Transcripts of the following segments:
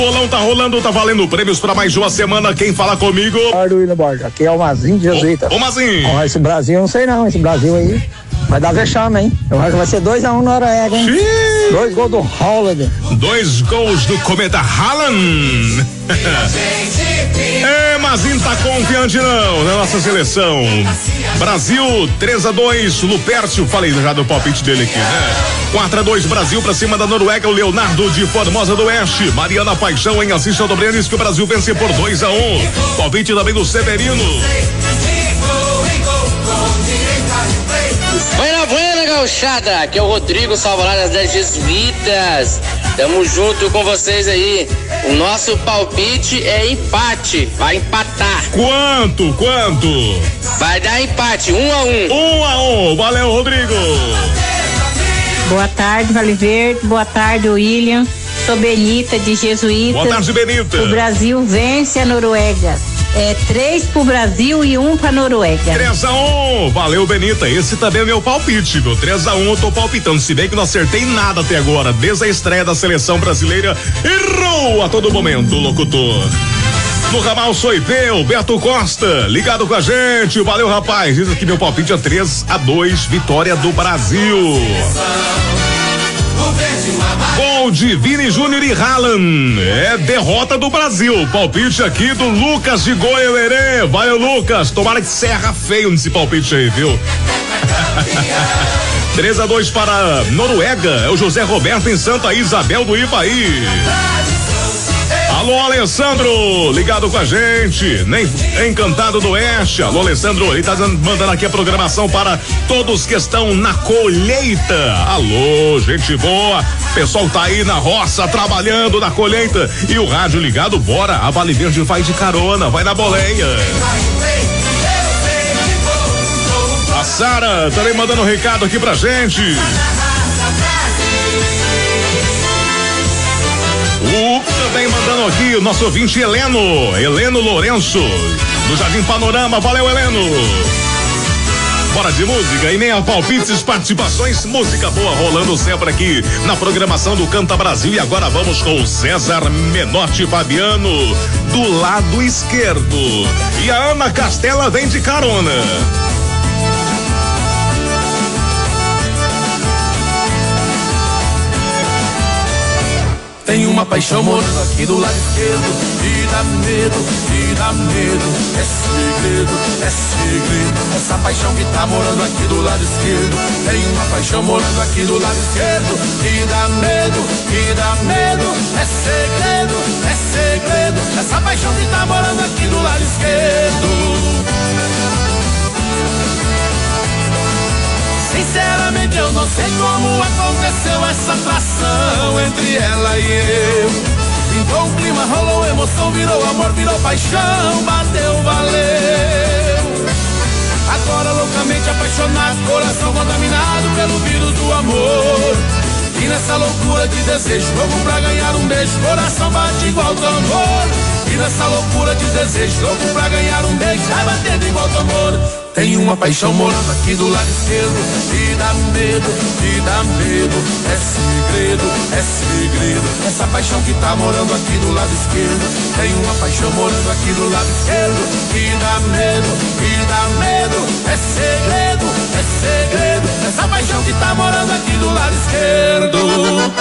Bolão tá rolando, tá valendo prêmios pra mais de uma semana. Quem fala comigo? Aqui é o Mazinho de Jesuíta. Ô Mazinho. Esse Brasil, eu não sei não, esse Brasil aí vai dar vexame, hein? Eu acho que vai ser 2-1 Noruega, hein? 2 gols do Haaland. 2 gols do Cometa Haaland. Mazinho tá confiante não na nossa seleção. Brasil 3-2, Lupércio, falei já do palpite dele aqui, né? 4-2 Brasil pra cima da Noruega, o Leonardo de Formosa do Oeste. Mariana Paixão em Assis Chateaubriand diz que o Brasil vence por 2-1. Palpite também do Severino. Buena, gauchada, aqui é o Rodrigo Salvador das Jesuítas. Tamo junto com vocês aí. O nosso palpite é empate, vai empatar. Quanto? Vai dar empate, 1-1. 1-1, valeu Rodrigo. Boa tarde, Vale Verde, boa tarde, William. Sou Benita de Jesuíta. Boa tarde, Benita. O Brasil vence a Noruega. 3 pro Brasil e 1 pra Noruega. 3-1, valeu Benita, esse também é meu palpite, viu? 3-1 eu tô palpitando, se bem que não acertei nada até agora, desde a estreia da seleção brasileira, errou a todo momento o locutor. No ramal sou eu, Beto Costa, ligado com a gente, valeu rapaz, diz aqui meu palpite é 3-2, vitória do Brasil. Gol de Vini Júnior e Haaland. Derrota do Brasil. Palpite aqui do Lucas de Goiânia. Vai o Lucas. Tomara que serra feio nesse palpite aí, viu? 3-2 para Noruega. É o José Roberto em Santa Isabel do Ivaí. Alô, Alessandro, ligado com a gente, Encantado do Oeste. Alô, Alessandro, ele tá mandando aqui a programação para todos que estão na colheita. Alô, gente boa, pessoal tá aí na roça, trabalhando na colheita e o rádio ligado, bora, a Vale Verde vai de carona, vai na boleia. A Sara também mandando um recado aqui pra gente. Também mandando aqui o nosso ouvinte Heleno Lourenço, do Jardim Panorama, valeu Heleno. Bora de música, e nem a palpites, participações, música boa rolando sempre aqui na programação do Canta Brasil. E agora vamos com o César Menotti Fabiano, do lado esquerdo. E a Ana Castela vem de carona. Tem uma paixão morando aqui do lado esquerdo e dá medo, é segredo, essa paixão que tá morando aqui do lado esquerdo. Tem uma paixão morando aqui do lado esquerdo e dá medo, é segredo, essa paixão que tá morando aqui do lado esquerdo. Sinceramente eu não sei como aconteceu essa atração entre ela e eu. Pintou um clima, rolou emoção, virou amor, virou paixão, bateu, valeu. Agora loucamente apaixonado, coração contaminado pelo vírus do amor. E nessa loucura de desejo, louco pra ganhar um beijo, coração bate igual tambor. E nessa loucura de desejo, louco pra ganhar um beijo, vai batendo igual tambor. Tem uma paixão morando aqui do lado esquerdo e dá medo, é segredo, essa paixão que tá morando aqui do lado esquerdo. Tem uma paixão morando aqui do lado esquerdo e dá medo, é segredo, essa paixão que tá morando aqui do lado esquerdo.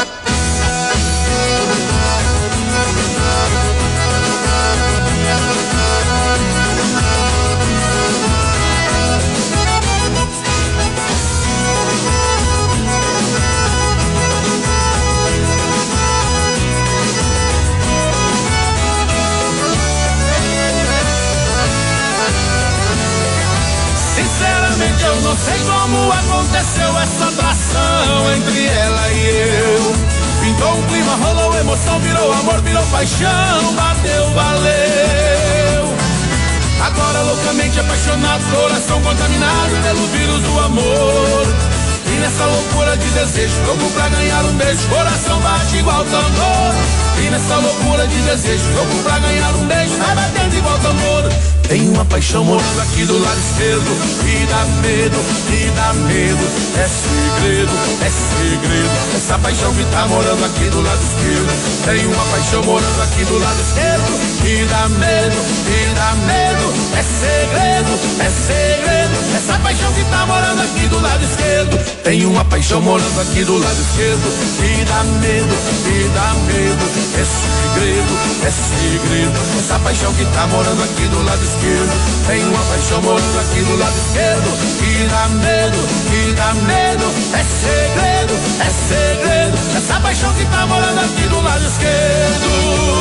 Sinceramente eu não sei como aconteceu essa atração entre ela e eu. Pintou um clima, rolou emoção, virou amor, virou paixão, bateu, valeu. Agora loucamente apaixonado, coração contaminado pelo vírus do amor. E nessa loucura de desejo, louco pra ganhar um beijo, coração bate igual tambor. E nessa loucura de desejo, louco pra ganhar um beijo, vai batendo de volta amor. Tem uma paixão morando aqui do lado esquerdo. E dá medo, é segredo, é segredo. Essa paixão que tá morando aqui do lado esquerdo. Tem uma paixão morando aqui do lado esquerdo. E dá medo, é segredo, é segredo. Essa paixão que tá morando aqui do lado esquerdo. Tem uma paixão morando aqui do lado esquerdo. E dá medo, é segredo, é segredo. Essa paixão que tá morando aqui do lado esquerdo. Tem uma paixão morando aqui do lado esquerdo. E dá medo, é segredo, é segredo. Essa paixão que tá morando aqui do lado esquerdo.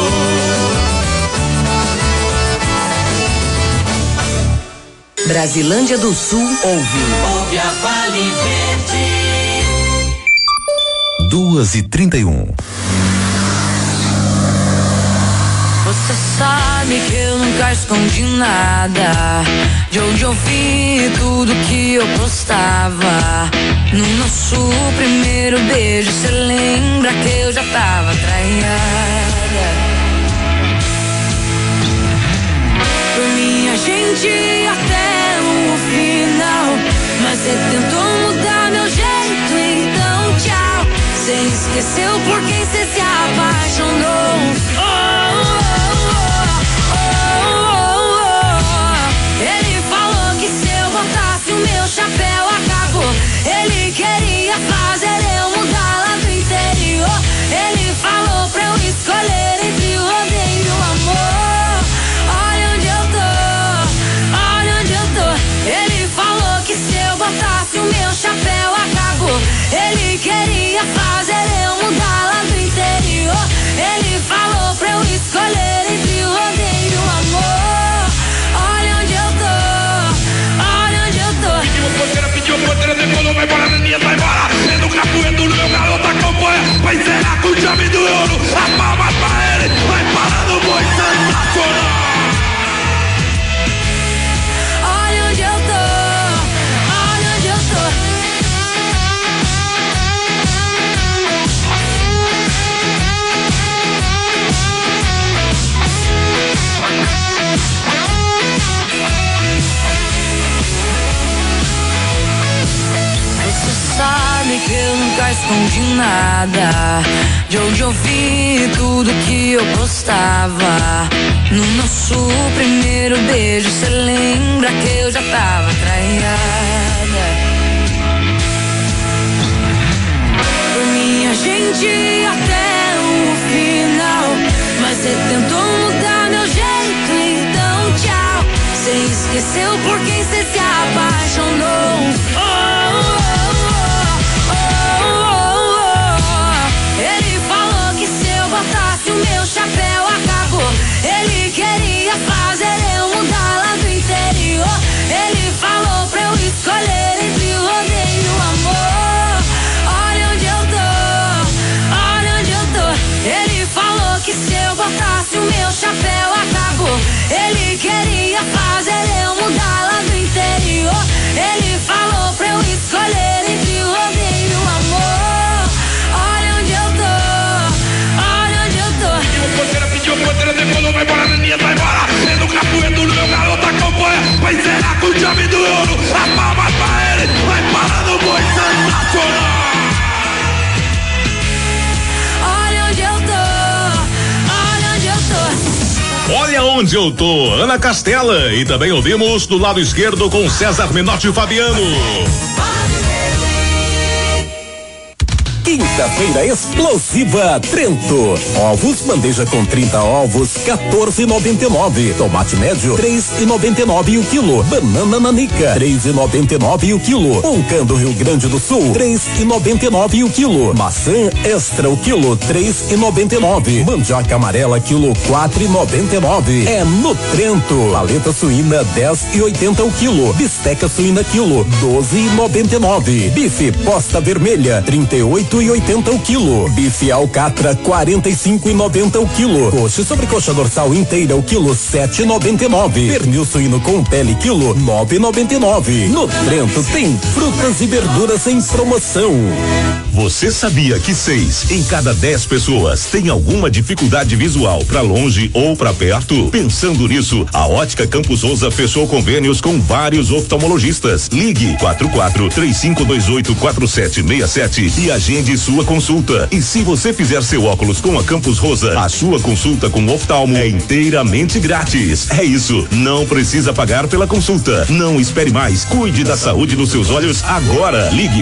Brasilândia do Sul ouve a Vale Verde. 2h31. Você sabe que eu nunca escondi nada. De onde eu vi tudo que eu postava. No nosso primeiro beijo, cê lembra que eu já tava traída. Por mim a gente ia até o final. Mas cê tentou mudar meu jeito, então tchau. Cê esqueceu por quem cê se apaixonou. Ele falou que se eu botasse o meu chapéu acabou. Ele queria fazer eu mudar lá do interior. Ele falou pra eu escolher entre o rodeio e o amor. Olha onde eu tô, olha onde eu tô. Ele falou que se eu botasse o meu chapéu acabou. Ele queria fazer eu mudar lá do interior. Ele falou pra eu escolher entre o rodeio e o amor. Olha onde eu tô, olha onde eu tô. Pediu porteira, decolou, vai embora, menina, vai embora. Sendo o capoeiro do meu garoto acompanha. Vai encerrar com o chave do ouro. A palma pra ele, vai parando o boi sensacional. Olha onde eu tô, olha onde eu tô. Você sabe que eu nunca escondi nada. De onde eu vi tudo que eu postava. No nosso primeiro beijo, cê lembra que eu já tava traída. Por mim a gente ia até o final. Mas cê tentou mudar meu jeito, então tchau. Cê esqueceu por quem cê se apaixonou. Ele falou que se eu botasse o meu chapéu acabou. Ele queria fazer eu mudar lá do interior. Ele falou pra eu escolher entre o rodeio e o amor. Olha onde eu tô, olha onde eu tô. Ele falou que se eu botasse o meu chapéu acabou. Ele queria fazer eu mudar lá do interior. Ele falou pra eu escolher entre o rodeio e o amor. Olha onde eu tô, olha onde eu tô. Pediu porteira, decolou, vai embora, menina, vai embora. Sendo o capoeiro do meu garoto acompanha. Vai encerrar com o chave do ouro. A palma pra ele, vai parando o boi sensacional. Olha onde eu tô, olha onde eu tô. Olha onde eu tô, Ana Castela. E também ouvimos do lado esquerdo com César Menotti e Fabiano. Quinta-feira explosiva Trento. Ovos bandeja com 30 ovos, 14,99. Tomate médio, 3,99 o quilo. Banana nanica, 3,99 o quilo. Roncando Rio Grande do Sul, 3,99 o quilo. Maçã extra o quilo, 3,99. Mandioca amarela quilo, 4,99. É no Trento. Paleta suína, 10,80 o quilo. Bisteca suína quilo, 12,99. Bife posta vermelha, 38,80 o quilo. Bife alcatra, 45,90 o quilo. Coxa sobre coxa dorsal inteira o quilo, 7,99. Pernil suíno com pele quilo, 9,99. No Trento tem frutas e verduras em promoção. Você sabia que 6 em cada 10 pessoas tem alguma dificuldade visual para longe ou para perto? Pensando nisso, a Ótica Campos Rosa fechou convênios com vários oftalmologistas. Ligue 44-3528-4767 e agende sua consulta. E se você fizer seu óculos com a Campos Rosa, a sua consulta com oftalmo é inteiramente grátis. É isso, não precisa pagar pela consulta. Não espere mais, cuide da saúde dos seus olhos agora. Ligue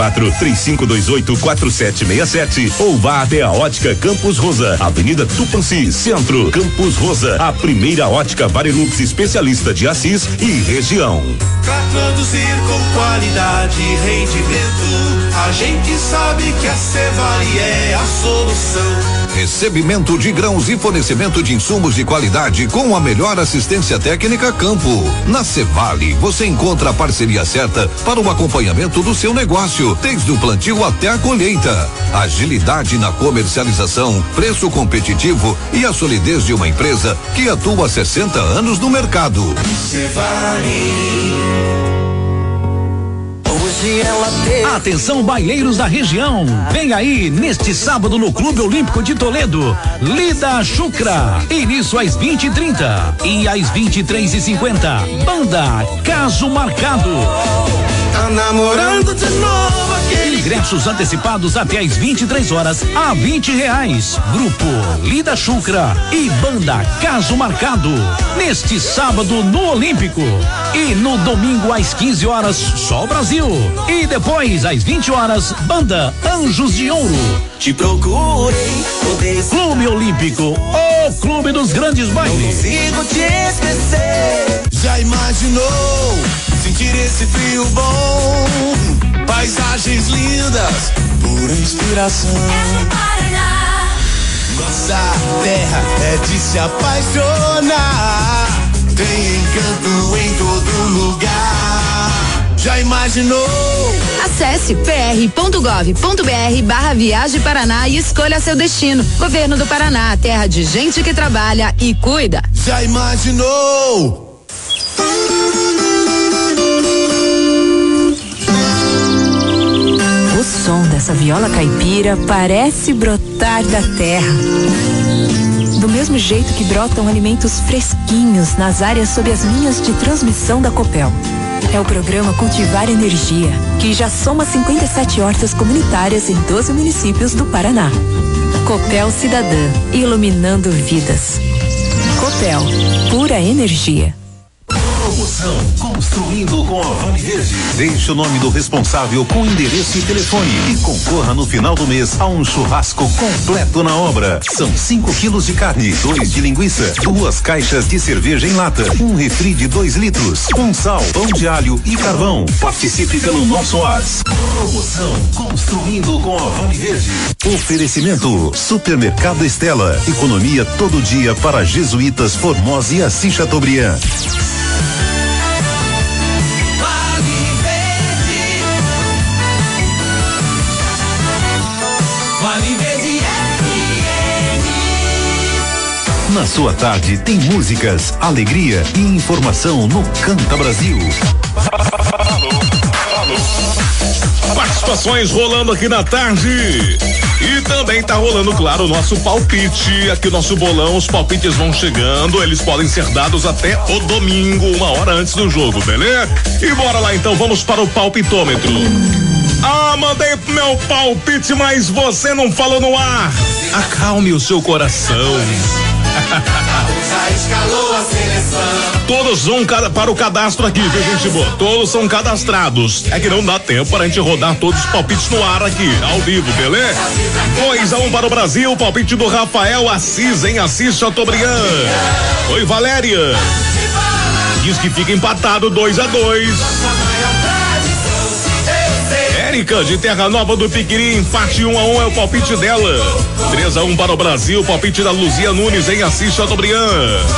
44-3528-4767 ou vá até a Ótica Campos Rosa, Avenida Tupanci, Centro. Campos Rosa, a primeira ótica Varilux especialista de Assis e região. Pra produzir com qualidade e rendimento, a gente sabe que a Cevale é a solução. Recebimento de grãos e fornecimento de insumos de qualidade com a melhor assistência técnica campo. Na Cevale, você encontra a parceria certa para o acompanhamento do seu negócio, desde o plantio até a colheita. Agilidade na comercialização, preço competitivo e a solidez de uma empresa que atua há 60 anos no mercado. Cevale. Atenção, baileiros da região, vem aí neste sábado no Clube Olímpico de Toledo, Lida Chucra, início às 20h30 e às 23h50, banda Caso Marcado. Tá namorando de novo aquele. Ingressos antecipados até às 23 horas a R$20. Grupo Lida Chucra e banda Caso Marcado. Neste sábado no Olímpico. E no domingo às 15 horas, só Brasil. E depois às 20 horas, banda Anjos de Ouro. Te procurei. Clube Olímpico, o clube dos grandes bailes. Não consigo te esquecer. Já imaginou sentir esse frio bom? Paisagens lindas, pura inspiração. Nossa terra é de se apaixonar. Tem encanto em todo lugar. Já imaginou? Acesse pr.gov.br/Viagem Paraná e escolha seu destino. Governo do Paraná, terra de gente que trabalha e cuida. Já imaginou? O som dessa viola caipira parece brotar da terra. Do mesmo jeito que brotam alimentos fresquinhos nas áreas sob as linhas de transmissão da Copel. É o programa Cultivar Energia, que já soma 57 hortas comunitárias em 12 municípios do Paraná. Copel Cidadã, iluminando vidas. Copel, pura energia. Promoção Construindo com a Vale Verde. Deixe o nome do responsável com endereço e telefone e concorra no final do mês a um churrasco completo na obra. São 5 quilos de carne, 2 de linguiça, 2 caixas de cerveja em lata, um refri de 2 litros, um sal, pão de alho e carvão. Participe pelo nosso WhatsApp. Promoção Construindo com a Vale Verde. Oferecimento Supermercado Estela. Economia todo dia para jesuítas Formosa e Assis Chateaubriand. Na sua tarde tem músicas, alegria e informação no Canta Brasil. Participações rolando aqui na tarde. E também tá rolando, claro, o nosso palpite. Aqui o nosso bolão, os palpites vão chegando. Eles podem ser dados até o domingo, 1 hora antes do jogo, beleza? E bora lá então, vamos para o palpitômetro. Ah, mandei meu palpite, mas você não falou no ar. Acalme o seu coração. Todos vão para o cadastro aqui, viu, gente boa? Todos são cadastrados. É que não dá tempo para a gente rodar todos os palpites no ar aqui, ao vivo, beleza? 2-1 para o Brasil, palpite do Rafael Assis, em Assis Chateaubriand. Oi, Valéria. Diz que fica empatado 2-2. Érica de Terra Nova do Piquiri, empate 1-1 é o palpite dela. 3-1 para o Brasil, palpite da Luzia Nunes em Assis Chateaubriand.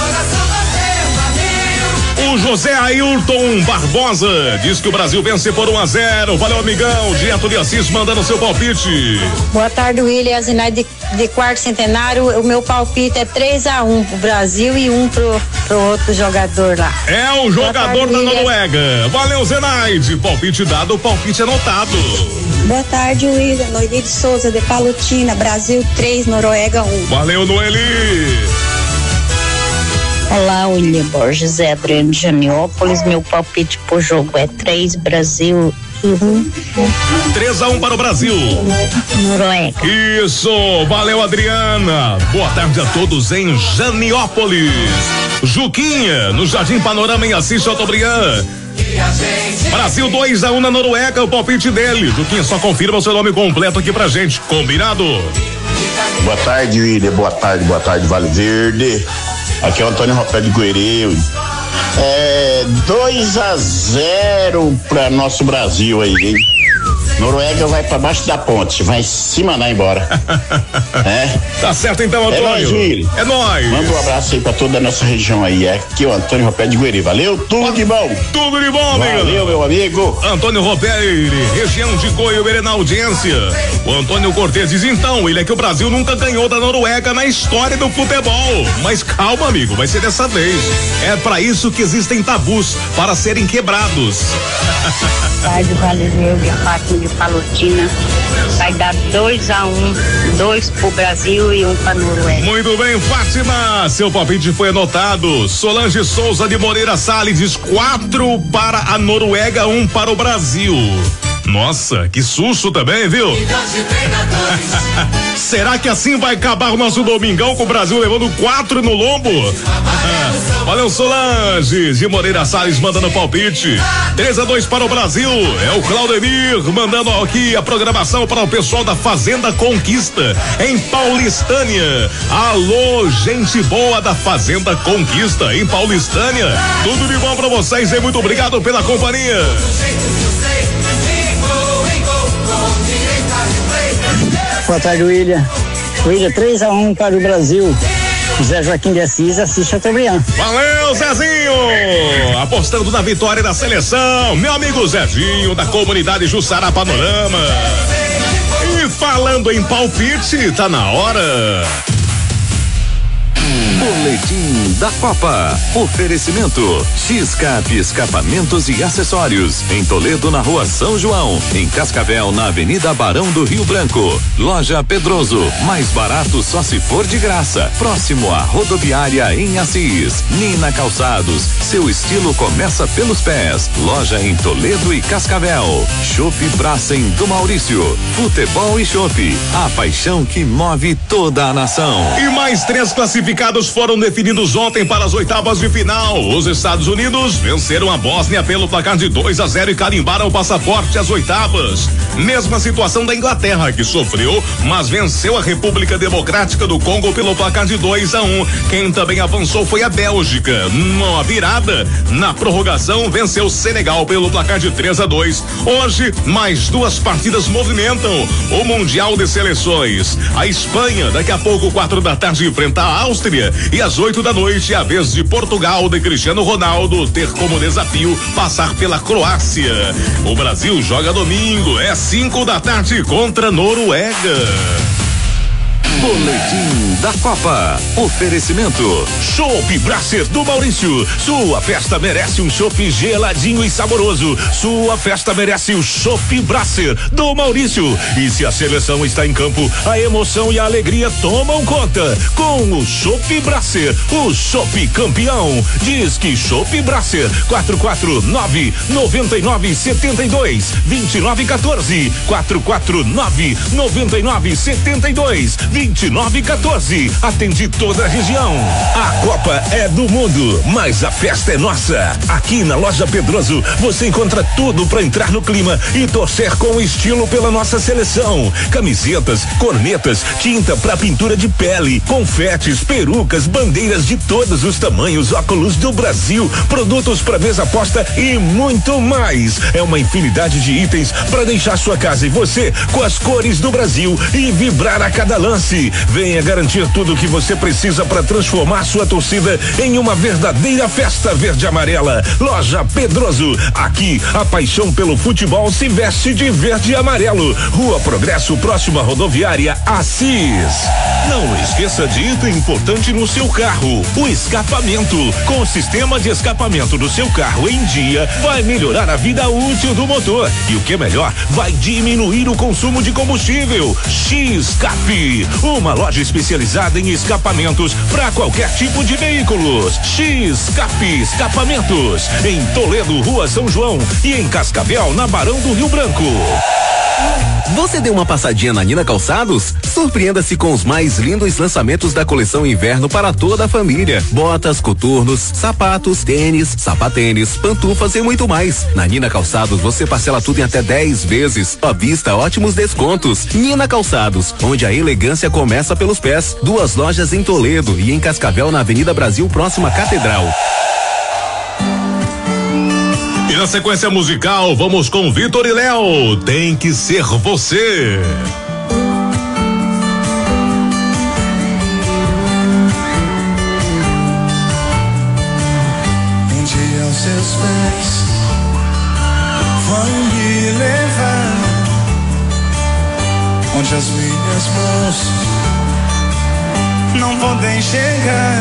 O José Ailton Barbosa diz que o Brasil vence por 1-0. Valeu, amigão. Direto de Assis mandando seu palpite. Boa tarde, William. A Zinaide de quarto centenário, o meu palpite é 3-1 pro Brasil e 1 pro outro jogador lá. É o jogador da Noruega. Valeu, Zenaide. Palpite dado, palpite anotado. Boa tarde, William. Noeli de Souza, de Palotina. Brasil 3, Noruega 1. Valeu, Noeli. Olá, William Borges, é Adriano de Janiópolis. Meu palpite pro jogo é 3, Brasil 1. 3-1 para o Brasil. Noruega. Isso, valeu, Adriana. Boa tarde a todos em Janiópolis. Juquinha, no Jardim Panorama em Assis Chateaubriand. Brasil 2-1 na Noruega, o palpite dele. Juquinha, só confirma o seu nome completo aqui pra gente. Combinado? Boa tarde, William. Boa tarde, Vale Verde. Aqui é o Antônio Ropé de Guerreiro. 2-0 para nosso Brasil aí, hein? Noruega vai para baixo da ponte, vai se mandar embora. Tá certo então, Antônio. É nóis, Willi. É nóis. Manda um abraço aí pra toda a nossa região aí. Aqui o Antônio Ropé de Guerreiro. Valeu, tudo de bom. Tudo de bom, amigo. Valeu, meu amigo. Antônio Ropé, região de Goiânia na audiência. O Antônio Cortez diz então, ele é que o Brasil nunca ganhou da Noruega na história do futebol. Mas calma, amigo, vai ser dessa vez. É pra isso que existem tabus, para serem quebrados. Tarde, Vale Verde, Fátima de Palotina. Vai dar 2-1, 2 pro Brasil e 1 pra Noruega. Muito bem, Fátima, seu palpite foi anotado. Solange Souza de Moreira Salles diz 4 para a Noruega, 1 para o Brasil. Nossa, que susto também, viu? Será que assim vai acabar o nosso domingão com o Brasil levando 4 no lombo? Valeu, Solange de Moreira Salles mandando palpite. 3-2 para o Brasil. É o Claudemir mandando aqui a programação para o pessoal da Fazenda Conquista em Paulistânia. Alô, gente boa da Fazenda Conquista em Paulistânia. Tudo de bom para vocês e muito obrigado pela companhia. Boa tarde, William. William, 3-1 para o Brasil. Zé Joaquim de Assis, Assis Chateaubriand. Valeu, Zezinho! Apostando na vitória da seleção, meu amigo Zezinho, da comunidade Jussara Panorama. E falando em palpite, tá na hora. Boletim da Copa. Oferecimento X-Cap Escapamentos e Acessórios. Em Toledo, na Rua São João. Em Cascavel, na Avenida Barão do Rio Branco. Loja Pedroso. Mais barato só se for de graça. Próximo à rodoviária em Assis. Nina Calçados. Seu estilo começa pelos pés. Loja em Toledo e Cascavel. Chopp Bracem do Maurício. Futebol e chopp. A paixão que move toda a nação. E mais 3 classificados foram definidos ontem para as oitavas de final. Os Estados Unidos venceram a Bósnia pelo placar de 2-0 e carimbaram o passaporte às oitavas. Mesma situação da Inglaterra, que sofreu, mas venceu a República Democrática do Congo pelo placar de 2-1. Quem também avançou foi a Bélgica. Numa virada, na prorrogação, venceu o Senegal pelo placar de 3-2. Hoje, mais 2 partidas movimentam o Mundial de Seleções. A Espanha, daqui a pouco, 4 da tarde, enfrenta a Áustria. E às 8 da noite, a vez de Portugal, de Cristiano Ronaldo, ter como desafio passar pela Croácia. O Brasil joga domingo, é 5 da tarde contra a Noruega. Boletim da Copa. Oferecimento Chopp Brasser do Maurício. Sua festa merece um chopp geladinho e saboroso. Sua festa merece o Chopp Brasser do Maurício. E se a seleção está em campo, a emoção e a alegria tomam conta. Com o Chopp Brasser, o chopp campeão. Diz que Chopp Brasser 449-9972-2914 449-9972-2914. Atende toda a região. A Copa é do mundo, mas a festa é nossa. Aqui na Loja Pedroso você encontra tudo para entrar no clima e torcer com estilo pela nossa seleção. Camisetas, cornetas, tinta para pintura de pele, confetes, perucas, bandeiras de todos os tamanhos, óculos do Brasil, produtos para mesa posta e muito mais. É uma infinidade de itens para deixar sua casa e você com as cores do Brasil e vibrar a cada lance. Forte. Venha garantir tudo o que você precisa para transformar sua torcida em uma verdadeira festa verde e amarela. Loja Pedroso. Aqui, a paixão pelo futebol se veste de verde e amarelo. Rua Progresso, próxima rodoviária Assis. Não esqueça de item importante no seu carro: o escapamento. Com o sistema de escapamento do seu carro em dia, vai melhorar a vida útil do motor. E o que é melhor, vai diminuir o consumo de combustível. X-Cap, uma loja especializada em escapamentos para qualquer tipo de veículos. X-Cap Escapamentos, em Toledo, Rua São João, e em Cascavel, na Barão do Rio Branco. Você deu uma passadinha na Nina Calçados? Surpreenda-se com os mais lindos lançamentos da coleção inverno para toda a família. Botas, coturnos, sapatos, tênis, sapatênis, pantufas e muito mais. Na Nina Calçados você parcela tudo em até 10 vezes. À vista, ótimos descontos. Nina Calçados, onde a elegância começa pelos pés. 2 lojas em Toledo e em Cascavel, na Avenida Brasil, próxima à Catedral. E na sequência musical, vamos com Vitor e Léo. Tem que ser você. Um dia aos seus pés vão me levar onde as minhas mãos não podem chegar.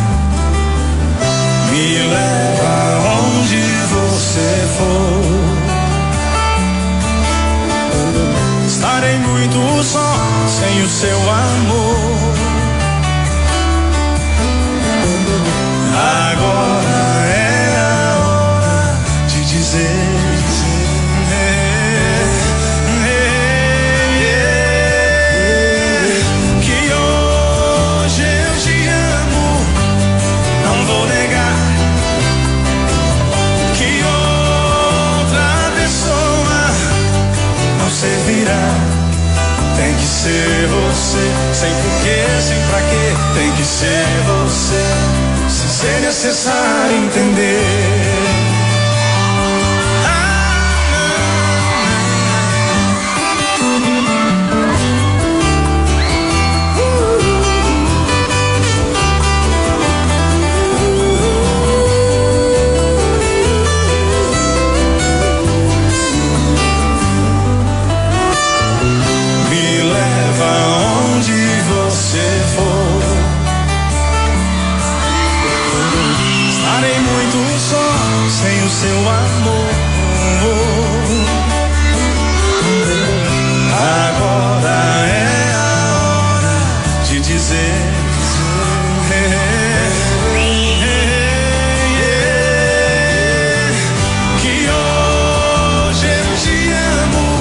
Me leva onde você for. Estarei muito só sem o seu amor. Agora é a hora de dizer que hoje eu te amo. Não vou negar. Servirá. Tem que ser você, sem porquê, sem pra quê. Tem que ser você, sem ser necessário entender. Sem o seu amor, agora é a hora de dizer que hoje eu te amo,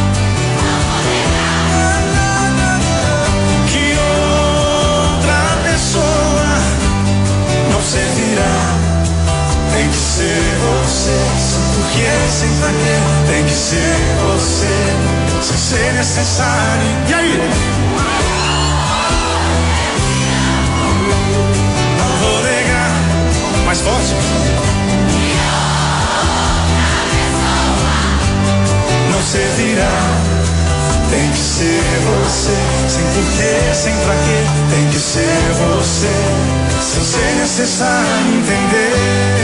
que outra pessoa não servirá. Tem que ser você, sem porquê, sem pra quê. Tem que ser você, sem ser necessário. E aí? Não vou negar. Mais forte. Não servirá. Tem que ser você, sem porquê, sem pra quê. Tem que ser você, sem ser necessário entender.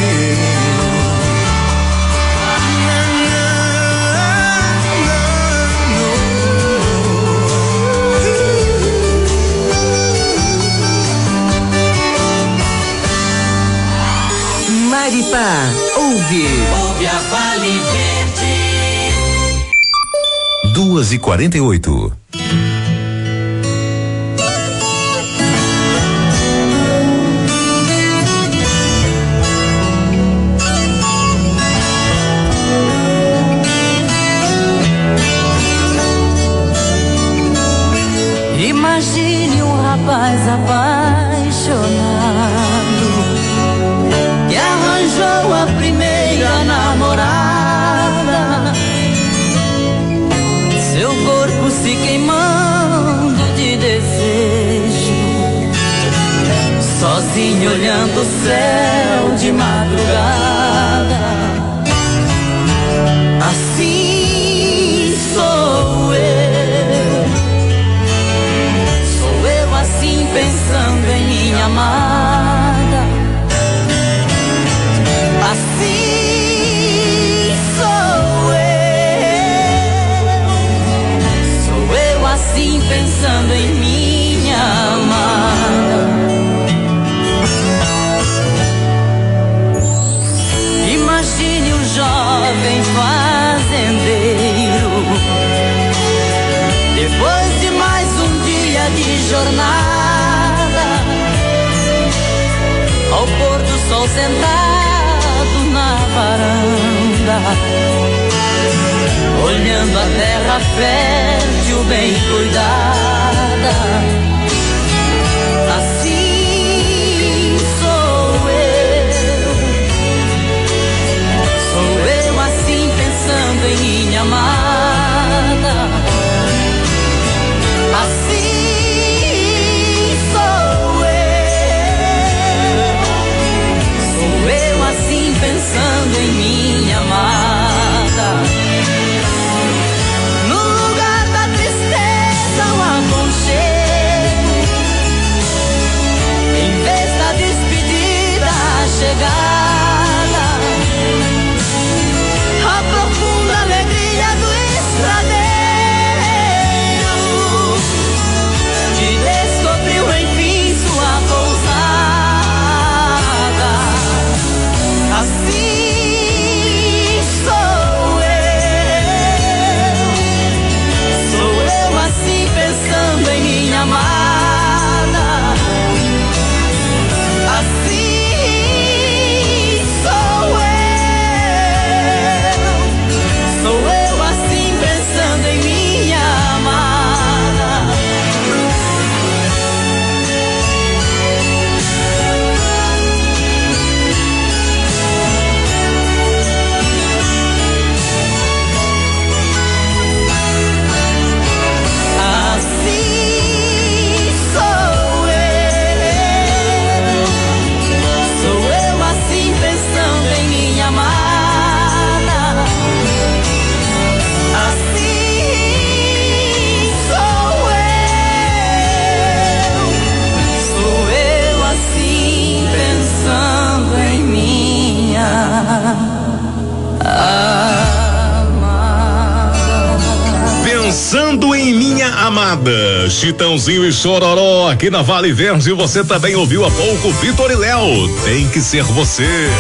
Maripá, ouve a Vale Verde. 2h48. Imagine um rapaz apaixonado que arranjou a primeira namorada, seu corpo se queimando de desejo, sozinho olhando o céu de madrugada. Assim sou eu. pôr do sol sentado na varanda, olhando a terra fértil bem cuidada. Assim sou eu assim pensando em minha amada. Assim sou eu assim pensando em minha amada. No lugar da tristeza um aconchego, em vez da despedida a chegada, a profunda alegria do estradeiro que descobriu enfim sua pousada. Assim sou eu assim pensando em minha amada. Assim sou eu assim pensando em minha amada. Assim sou eu assim pensando em minha amada. Assim sou eu assim pensando em minha Pensando em minha amada, Chitãozinho e Chororó aqui na Vale Verde. Você também ouviu há pouco Vitor e Léo, Tem Que Ser Você.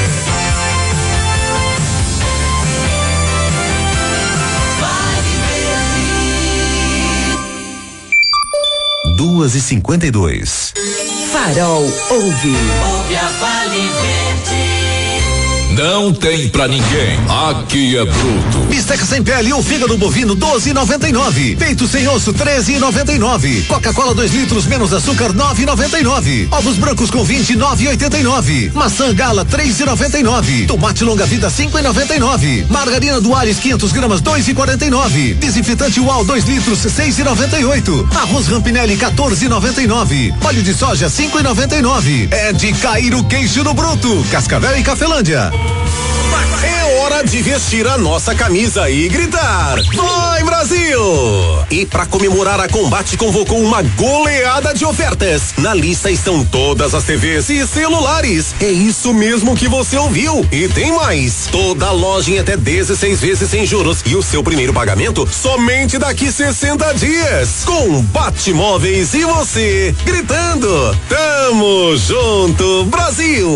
Duas e 52. Farol ouve. Ouve a Vale Verde. Não tem pra ninguém. Aqui é bruto. Bisteca sem pele ou fígado bovino 12,99. Peito sem osso 13,99. Coca-Cola 2 litros menos açúcar 9,99. Ovos brancos com 20 9,89. Maçã gala 3,99. Tomate longa vida 5,99. Margarina Duales 500 gramas 2,49. Desinfetante UAU 2 litros 6,98. Arroz Rampinelli 14,99. Óleo de soja 5,99. É de cair o queixo no bruto. Cascavel e Cafelândia. É hora de vestir a nossa camisa e gritar: vai, Brasil! E para comemorar, a Combate convocou uma goleada de ofertas. Na lista estão todas as TVs e celulares. É isso mesmo que você ouviu. E tem mais. Toda loja em até 16 vezes sem juros. E o seu primeiro pagamento somente daqui 60 dias. Combate Móveis e você gritando: tamo junto, Brasil!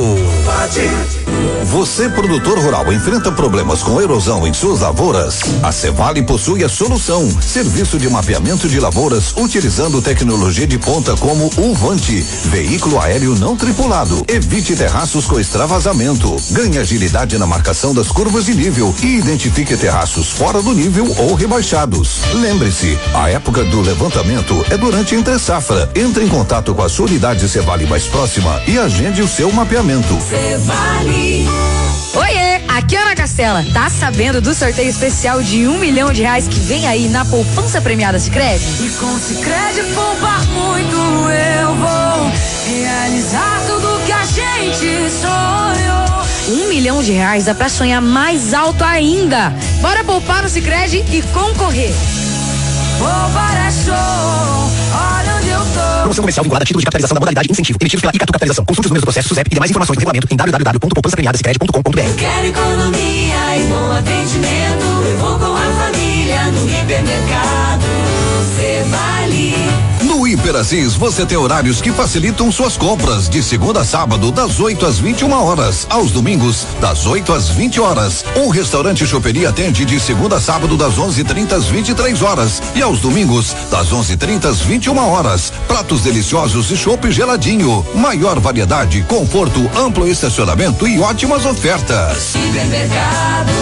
Você, produtor rural, enfrenta problemas com erosão em suas lavouras? A Cevale possui a solução. Serviço de mapeamento de lavouras utilizando tecnologia de ponta como o Vante. Veículo aéreo não tripulado. Evite terraços com extravasamento. Ganhe agilidade na marcação das curvas de nível e identifique terraços fora do nível ou rebaixados. Lembre-se, a época do levantamento é durante a entre safra. Entre em contato com a sua unidade Cevale mais próxima e agende o seu mapeamento. Cevale. Oiê, aqui é Ana Castela. Tá sabendo do sorteio especial de R$1 milhão que vem aí na poupança premiada Sicredi? E com Sicredi poupar muito eu vou realizar tudo que a gente sonhou. R$1 milhão dá pra sonhar mais alto ainda. Bora poupar no Sicredi e concorrer. Poupar é show, olha onde eu tô. Promoção comercial vinculada a título de capitalização da modalidade incentivo, emitidos pela Icatu Capitalização. Consulte os números do processo SUSEP e demais informações do regulamento em www.poupançapremiadasicredi.com.br. Quero economia e bom atendimento. Eu vou com a família no hipermercado Cevale. No Hiper Assis, você tem horários que facilitam suas compras de segunda a sábado, das 8 às 21 horas, aos domingos, das 8 às 20 horas. Um restaurante choperia atende de segunda a sábado, das 11:30 às 23 horas e aos domingos, das 11:30 às 21 horas. Pratos deliciosos e chopp geladinho. Maior variedade, conforto, amplo estacionamento e ótimas ofertas. Supermercado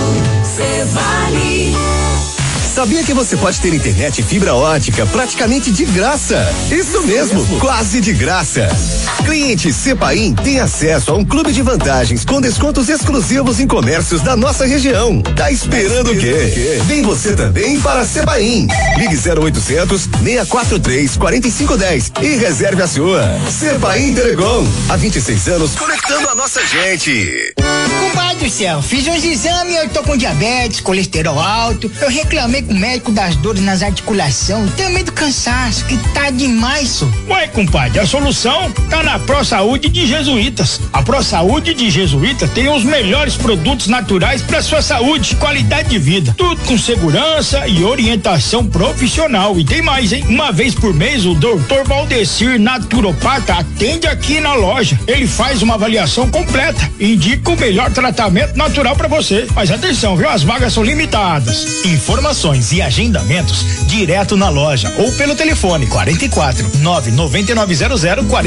Cevale. Sabia que você pode ter internet e fibra ótica praticamente de graça? Isso mesmo, quase de graça. Cliente Cepaim tem acesso a um clube de vantagens com descontos exclusivos em comércios da nossa região. Tá esperando o quê? Vem você também para Cepaim. Ligue 0800 643 4510 e reserve a sua. Cepaim Telecom, há 26 anos conectando a nossa gente. Compadre do céu, fiz uns exames e eu tô com diabetes, colesterol alto. Eu reclamei com o médico das dores nas articulações e também do cansaço, que tá demais, isso. Ué, compadre, a solução tá na Pro Saúde de Jesuítas. A Pro Saúde de Jesuítas tem os melhores produtos naturais para sua saúde, qualidade de vida. Tudo com segurança e orientação profissional. E tem mais, hein? Uma vez por mês, o Dr. Valdecir, naturopata, atende aqui na loja. Ele faz uma avaliação completa e indica o melhor tratamento natural para você. Mas atenção, viu? As vagas são limitadas. Informações e agendamentos direto na loja ou pelo telefone 44 99900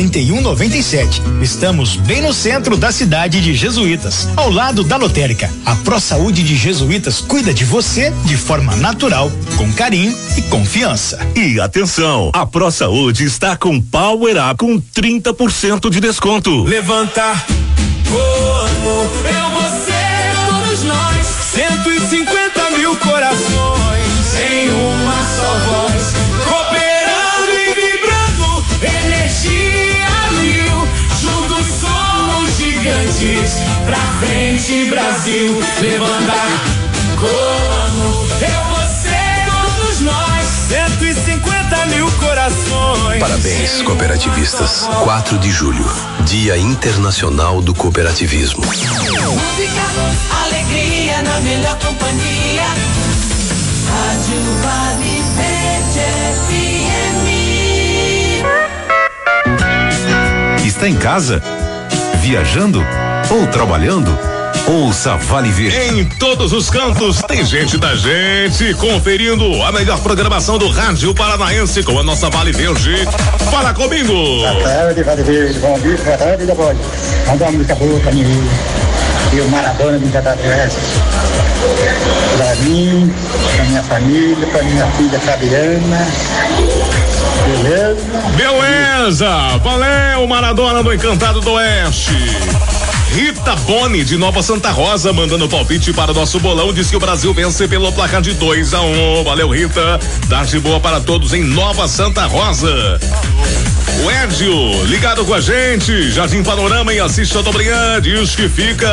4197. Estamos bem no centro da cidade de Jesuítas, ao lado da lotérica. A Pro Saúde de Jesuítas cuida de você de forma natural, com carinho e confiança. E atenção, a Pro Saúde está com Power Up com 30% de desconto. Levantar, como eu, você, todos nós, 150 mil corações em uma só voz, cooperando e vibrando, energia mil, juntos somos gigantes, pra frente Brasil, levantar, como eu, você, todos nós, 150 mil corações. Parabéns, cooperativistas. 4 de julho, Dia Internacional do Cooperativismo. Música, alegria na melhor companhia. Rádio Vale Verde FM. Está em casa? Viajando? Ou trabalhando? Ouça Vale Verde. Em todos os cantos tem gente da gente conferindo a melhor programação do rádio paranaense com a nossa Vale Verde. Fala comigo. Boa tarde, Vale Verde. Bom dia, boa tarde, depois. Manda uma música boa pra mim. E o Maradona de Catarinense. Pra mim, pra minha família, pra minha filha Fabiana. Beleza. Valeu, Maradona do Encantado do Oeste. Rita Boni, de Nova Santa Rosa, mandando palpite para o nosso bolão, diz que o Brasil vence pelo placar de 2-1. Valeu, Rita. Tarde boa para todos em Nova Santa Rosa. O Edio, ligado com a gente, Jardim Panorama e Assis Chateaubriand, diz que fica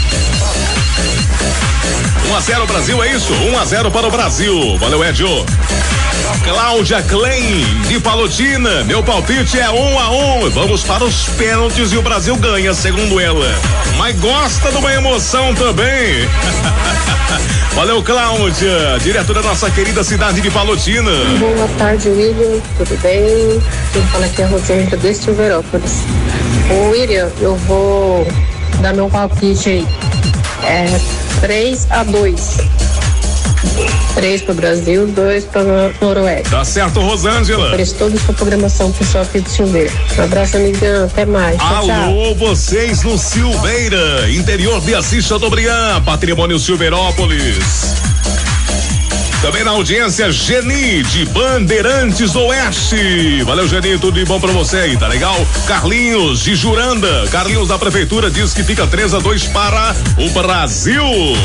1-0 Brasil, é isso? 1-0 para o Brasil. Valeu, Edio. Cláudia Klein, de Palotina, meu palpite é 1-1. Vamos para os pênaltis e o Brasil ganha, segundo ela. Mas gosta de uma emoção também. Valeu, Cláudia, diretora da nossa querida cidade de Palotina. Boa tarde, William, tudo bem? Quem fala aqui é a Rosângela de Silverópolis. Ô, William, eu vou dar meu palpite aí. É 3-2. 3 para o Brasil, 2 para Noruega. Tá certo, Rosângela. Ofereço toda a sua programação pessoal aqui do Silveira. Um abraço, amigão. Até mais. Alô, tchau. Vocês no Silveira, interior de Assis Chateaubriand, Patrimônio Silverópolis. Também na audiência, Geni, de Bandeirantes Oeste. Valeu, Geni, tudo de bom pra você aí, tá legal? Carlinhos, de Juranda. Carlinhos da Prefeitura diz que fica 3-2 para o Brasil.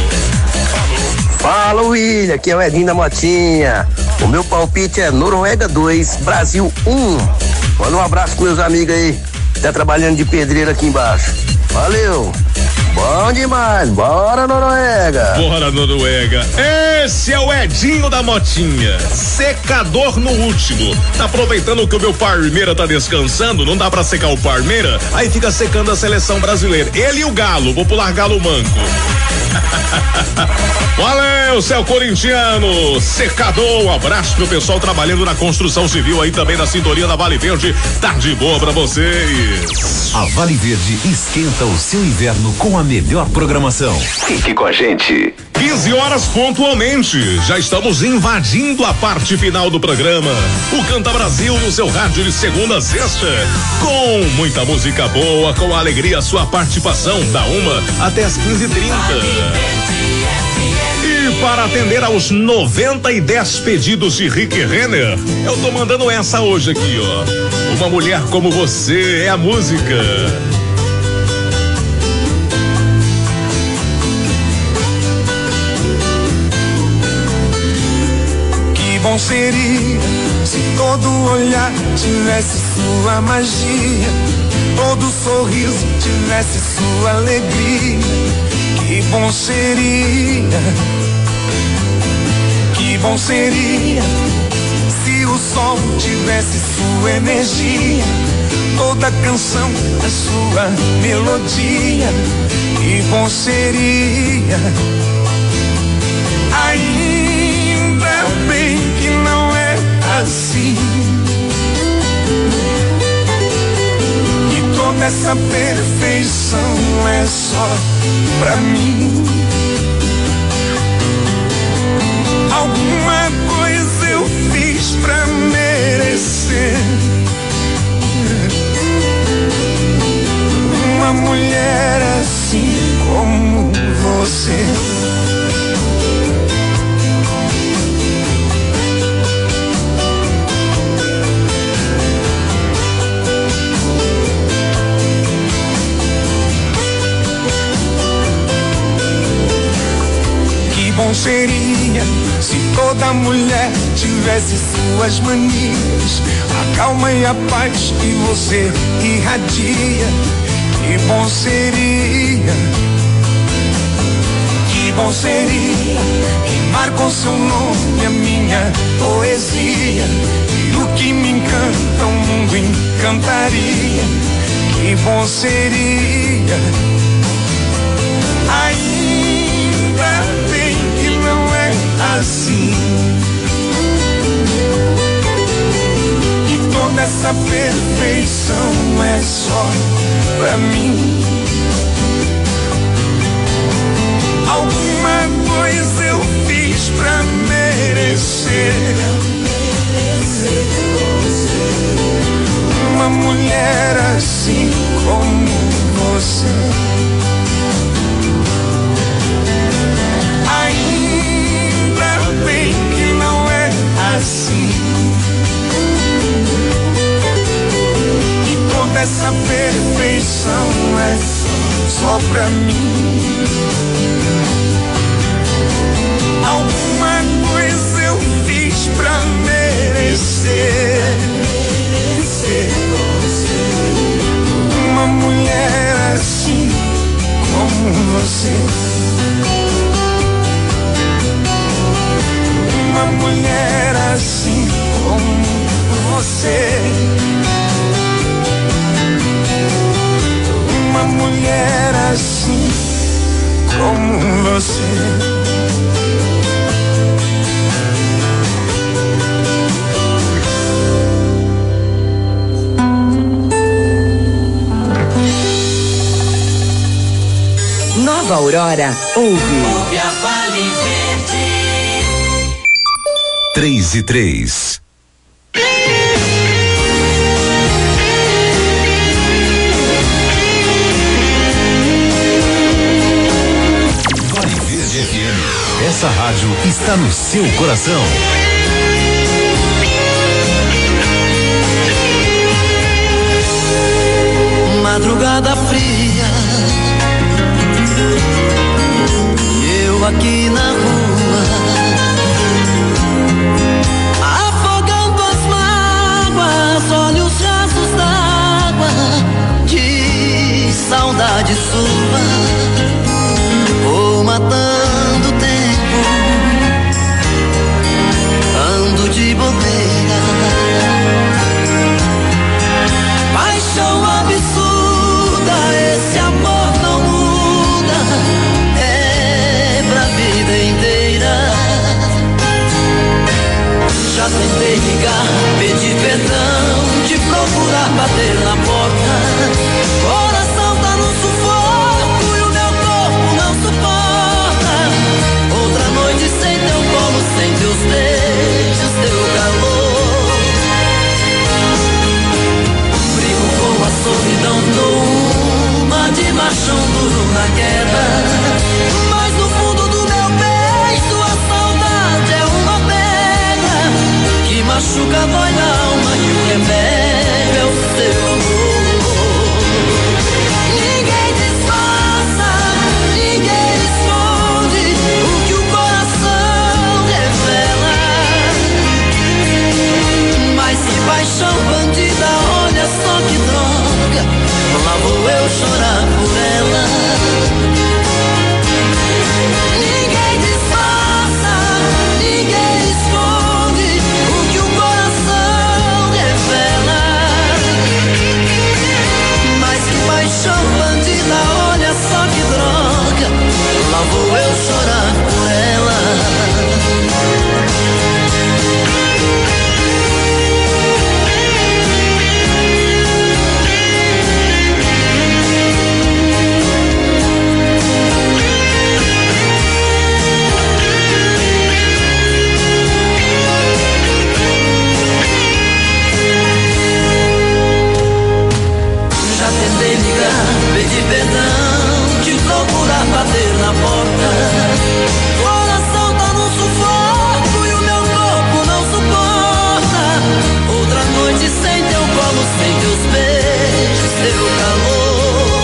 Fala, William, aqui é o Edinho da Motinha. O meu palpite é Noruega 2, Brasil 1. Manda um abraço pros meus amigos aí, tá trabalhando de pedreiro aqui embaixo. Valeu! Bom demais, bora Noruega. Bora Noruega. Esse é o Edinho da Motinha. Secador no último. Tá aproveitando que o meu Parmeira tá descansando, não dá pra secar o Parmeira, aí fica secando a seleção brasileira. Ele e o Galo, vou pular Galo manco. Valeu, céu corintiano, secador, um abraço pro pessoal trabalhando na construção civil aí também na sintonia da Vale Verde, tarde boa pra vocês. A Vale Verde esquenta o seu inverno com a melhor programação. Fique com a gente. 15 horas pontualmente, já estamos invadindo a parte final do programa. O Canta Brasil no seu rádio de segunda a sexta, com muita música boa, com alegria, sua participação da 1 até as 15h30. E para atender aos 90 e 10 pedidos de Rick Renner, eu tô mandando essa hoje aqui, ó. Uma mulher como você é a música. Bom seria se todo olhar tivesse sua magia, todo sorriso tivesse sua alegria. Que bom seria se o sol tivesse sua energia, toda canção a sua melodia. Que bom seria, ainda bem que não é assim, que toda essa perfeição é só pra mim. Alguma coisa eu fiz pra merecer uma mulher assim como você. Bom seria se toda mulher tivesse suas manias, a calma e a paz que você irradia. Que bom seria rimar com seu nome a minha poesia, e o que me encanta o mundo encantaria. Que bom seria, ainda bem que não é assim, que toda essa perfeição é só pra mim. Alguma coisa eu fiz pra merecer uma mulher assim como você. Ainda bem que não é assim, que toda essa perfeição é só pra mim. Alguma coisa eu fiz pra merecer uma mulher assim como você. Uma mulher assim como você. Uma mulher assim como você. Nova Aurora, ouve. A Vale Verde. 3:03. Vale Verde FM. Essa rádio está no seu coração. Madrugada fria, eu aqui na rua, afogando as mágoas, olhos rasos d'água, de saudade sua. na queda. Mas no fundo do meu peito a saudade é uma pedra que machuca, dói na alma e o remédio é o seu amor. Ninguém disfarça, ninguém esconde o que o coração revela. Mas que paixão bandida, olha só que droga, lá vou eu chorar por ela. Ninguém disfarça, ninguém esconde o que o coração revela. Mas que paixão bandida, olha só que droga, lá vou eu chorar por ela. Pedir perdão, te procurar bater na porta. O coração tá no sufoco e o meu corpo não suporta. Outra noite sem teu colo, sem teus beijos, teu calor.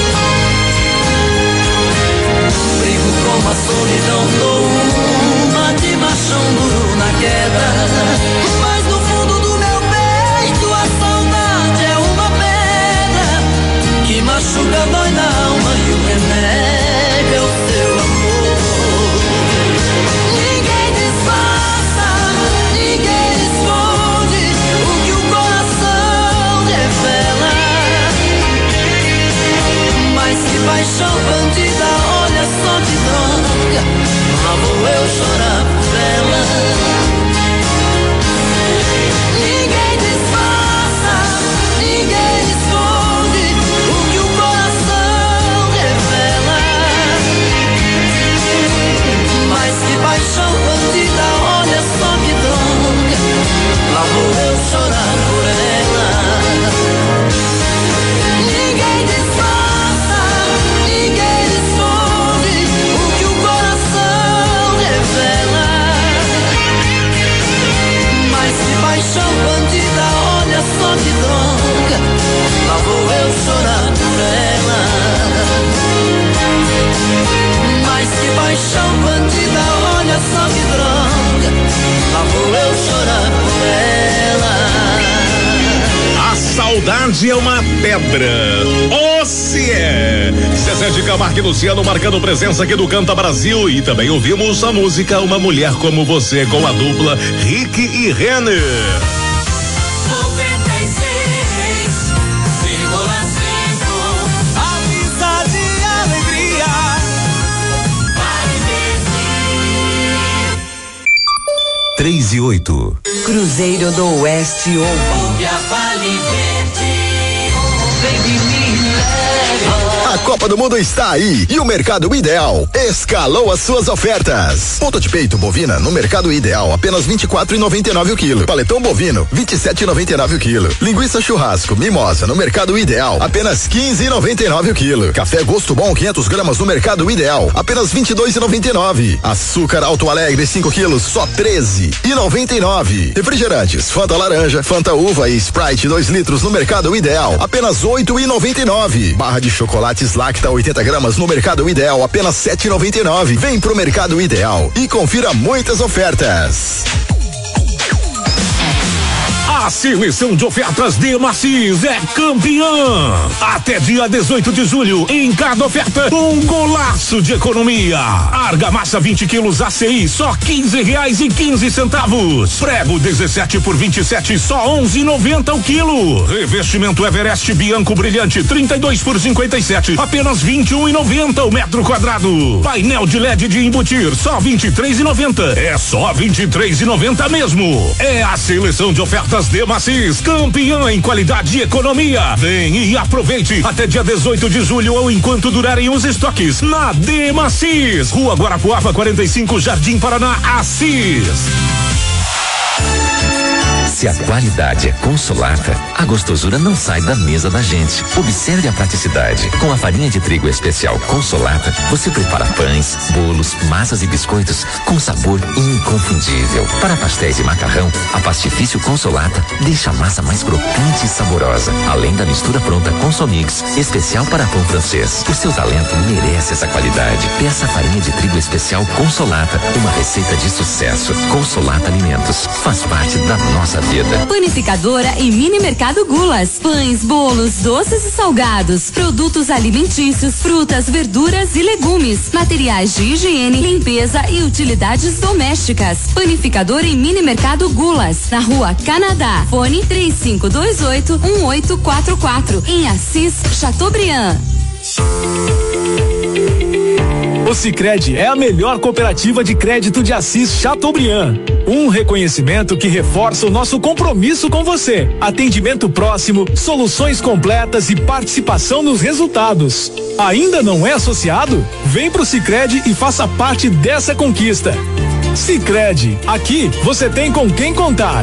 Brigo com a solidão, dou uma de machão duro na queda. Mas no fundo do meu peito a saudade é uma pedra que machuca, dói na alma e o remédio é o seu amor. Ninguém disfarça, ninguém esconde o que o coração revela. Mas que paixão bandida, olha só que droga, lá vou eu chorar por ela. Ninguém disfarça, ninguém esconde o que o coração revela. Mas que paixão bandida, olha só que droga, lá vou eu chorar por ela. Ninguém disfarça, ninguém esconde o que o coração revela. Mas que paixão bandida, olha só que droga, lá vou eu chorar por ela. Mas que paixão bandida, olha só que droga, lá vou eu chorar por ela. A saudade é uma pedra. Ô, se é. Zezé de Camargo e Luciano marcando presença aqui do Canta Brasil. E também ouvimos a música Uma Mulher Como Você com a dupla Rick e Renner. 96,5 amizade e alegria. Vale 3 e 8. Cruzeiro do Oeste ouve. A Vale Verde, vem de mim, leva. A Copa do Mundo está aí e o Mercado Ideal escalou as suas ofertas. Ponta de peito bovina no Mercado Ideal apenas R$24,99 o quilo. Paletão bovino R$27,99 o quilo. Linguiça churrasco mimosa no Mercado Ideal apenas R$15,99 o quilo. Café Gosto Bom 500 gramas no Mercado Ideal apenas R$22,99. Açúcar Alto Alegre 5 quilos só R$13,99. Refrigerantes Fanta laranja, Fanta uva e Sprite 2 litros no Mercado Ideal apenas R$8,99. Barra de chocolate Lacta 80 gramas no Mercado Ideal apenas R$7,99. Vem pro Mercado Ideal e confira muitas ofertas. A seleção de ofertas de Macis é campeã. Até dia 18 de julho, em cada oferta, um golaço de economia. Argamassa 20 quilos ACI, só R$15,15. Prego 17 por 27, só R$11,90 o quilo. Revestimento Everest Bianco Brilhante 32 por 57, apenas R$21,90 o metro quadrado. Painel de LED de embutir, só R$23,90. É só R$23,90 mesmo. É a seleção de ofertas de Macis, campeã em qualidade e economia. Vem e aproveite até dia 18 de julho ou enquanto durarem os estoques na De Macis, Rua Guarapuava 45, Jardim Paraná, Assis. Se a qualidade é Consolata, a gostosura não sai da mesa da gente. Observe a praticidade. Com a farinha de trigo especial Consolata, você prepara pães, bolos, massas e biscoitos com sabor inconfundível. Para pastéis e macarrão, a Pastifício Consolata deixa a massa mais crocante e saborosa. Além da mistura pronta Consomix, especial para pão francês. O seu talento merece essa qualidade. Peça a farinha de trigo especial Consolata, uma receita de sucesso. Consolata Alimentos, faz parte da nossa vida. Panificadora e mini mercado Gulas. Pães, bolos, doces e salgados, produtos alimentícios, frutas, verduras e legumes, materiais de higiene, limpeza e utilidades domésticas. Panificadora e mini mercado Gulas, na Rua Canadá. Fone 3528-1844, em Assis, Chateaubriand. O Sicredi é a melhor cooperativa de crédito de Assis Chateaubriand. Um reconhecimento que reforça o nosso compromisso com você. Atendimento próximo, soluções completas e participação nos resultados. Ainda não é associado? Vem pro Sicredi e faça parte dessa conquista. Sicredi, aqui você tem com quem contar.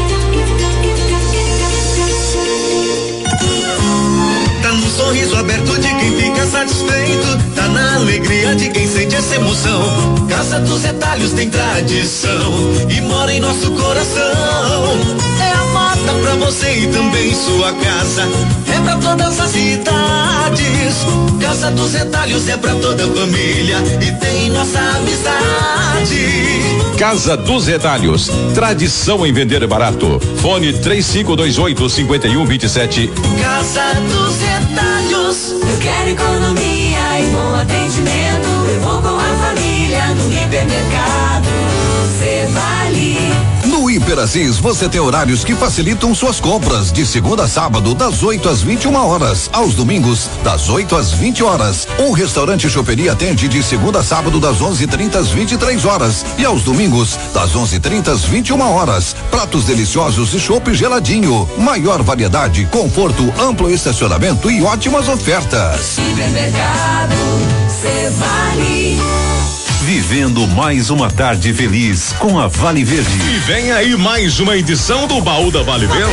Tá no sorriso aberto de quem fica satisfeito, tá na alegria de quem sente essa emoção. Casa dos Retalhos tem tradição e mora em nosso coração. É a mata pra você e também sua casa, é pra todas as idades. Casa dos Retalhos é pra toda a família e tem nossa amizade. Casa dos Retalhos, tradição em vender barato. Fone 3528-5127. Casa dos Retalhos. Eu quero economia e bom atendimento. Eu vou com a família no hipermercado. Cê vale. No Hiper Assis, você tem horários que facilitam suas compras, de segunda a sábado, das 8 às 21 horas, aos domingos, das 8 às 20 horas. Um restaurante choperia atende de segunda a sábado, das 11h30 às 23 horas, e aos domingos, das 11h30 às 21 horas. Pratos deliciosos e chopp geladinho. Maior variedade, conforto, amplo estacionamento e ótimas ofertas. Hipermercado, cê vale. Vivendo mais uma tarde feliz com a Vale Verde. E vem aí mais uma edição do Baú da Vale Verde.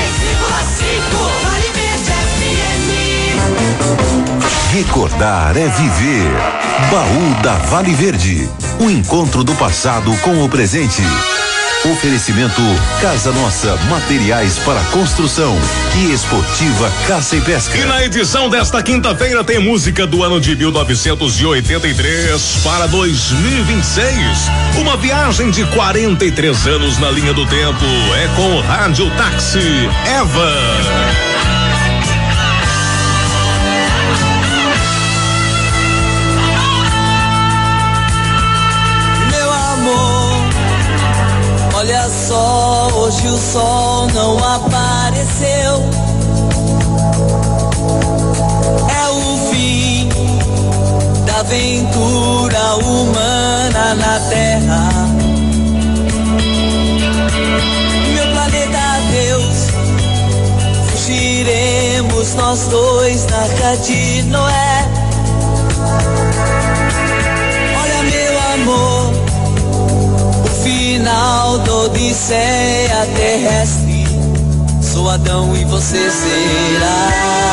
Recordar é viver. Baú da Vale Verde. O encontro do passado com o presente. Oferecimento Casa Nossa, materiais para construção e Esportiva Caça e Pesca. E na edição desta quinta-feira tem música do ano de 1983 para 2026. Uma viagem de 43 anos na linha do tempo. É com o Rádio Táxi Eva. Olha só, hoje o sol não apareceu. É o fim da aventura humana na Terra. Meu planeta Deus, fugiremos nós dois na Arca de Noé. Olha, meu amor, final da odisseia terrestre, sou Adão e você será.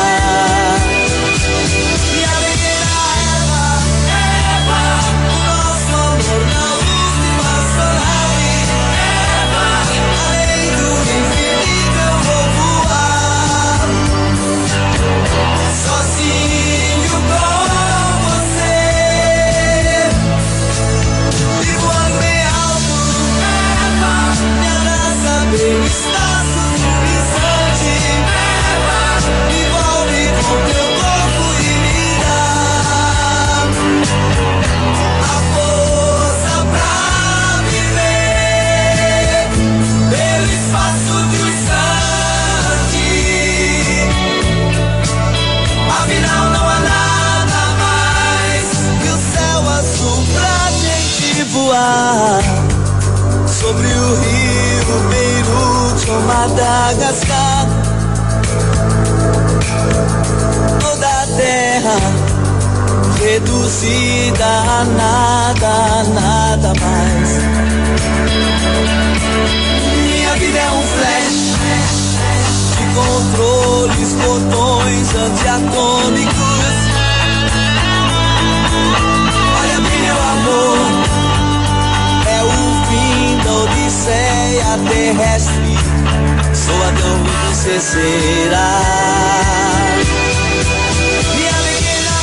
E a pequena Eva, o nosso amor na última sonave. Eva, além do infinito eu vou voar, sozinho com você, e voando bem alto. Meu espaço horizonte, me envolve com teu corpo e me dá a força pra viver pelo espaço distante. Afinal não há nada mais que o céu azul pra gente voar sobre o rio Beirute ou Madagascar. Toda a terra reduzida a nada mais. Minha vida é um flash de controles, botões antiatômicos. Olha bem, meu amor, é o fim da odisseia terrestre. Sou Adão e você será minha pequena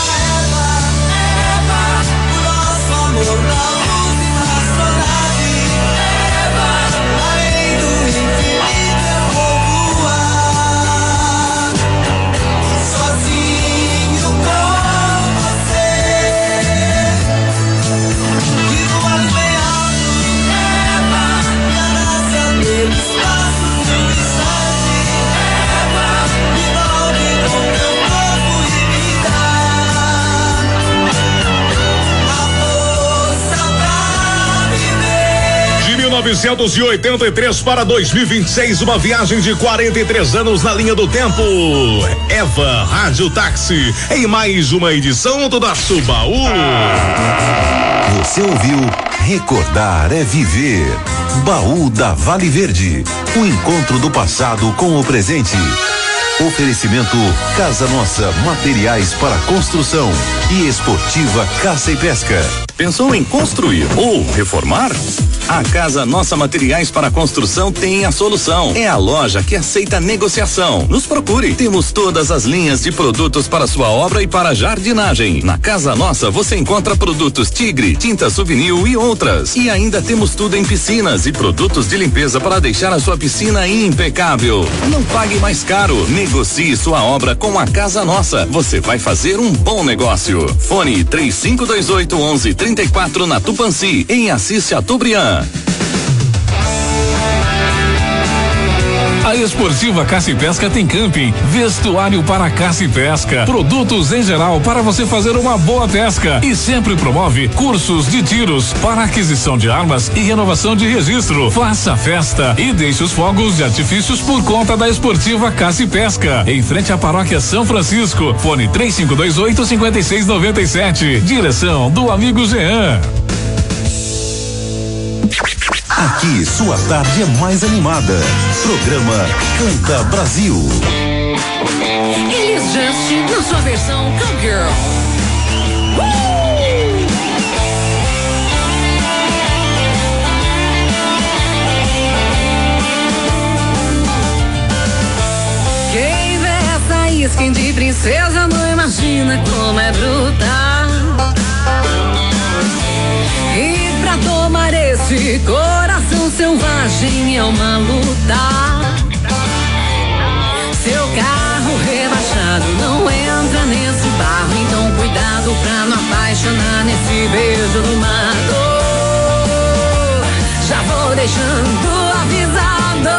Eva, o nosso amor na luz e na astronave. Eva, além do infinito eu vou voar, sozinho com você. E voando bem alto, Eva, na NASA pelo espaço. De 1983 para 2026, uma viagem de 43 anos na linha do tempo. Eva Rádio Táxi, em mais uma edição do nosso baú. Você ouviu Recordar é Viver. Baú da Vale Verde. O encontro do passado com o presente. Oferecimento Casa Nossa, materiais para construção e Esportiva Caça e Pesca. Pensou em construir ou reformar? A Casa Nossa Materiais para Construção tem a solução. É a loja que aceita negociação. Nos procure. Temos todas as linhas de produtos para sua obra e para jardinagem. Na Casa Nossa você encontra produtos Tigre, tinta Souvenir e outras. E ainda temos tudo em piscinas e produtos de limpeza para deixar a sua piscina impecável. Não pague mais caro. Negocie sua obra com a Casa Nossa. Você vai fazer um bom negócio. Fone 3528-1134 na Tupãssi, em Assis Chateaubriand. A Esportiva Caça e Pesca tem camping, vestuário para caça e pesca, produtos em geral para você fazer uma boa pesca e sempre promove cursos de tiros para aquisição de armas e renovação de registro. Faça festa e deixe os fogos de artifícios por conta da Esportiva Caça e Pesca, em frente à Paróquia São Francisco. Fone 3528-5697. Direção do amigo Jean. Aqui sua tarde é mais animada. Programa Canta Brasil. Elis Just na sua versão Cowgirl. Quem vê essa skin de princesa não imagina como é brutal. E pra tomar esse coração selvagem é uma luta. Seu carro rebaixado não entra nesse barro, então cuidado pra não apaixonar nesse beijo no mato. Já vou deixando avisado.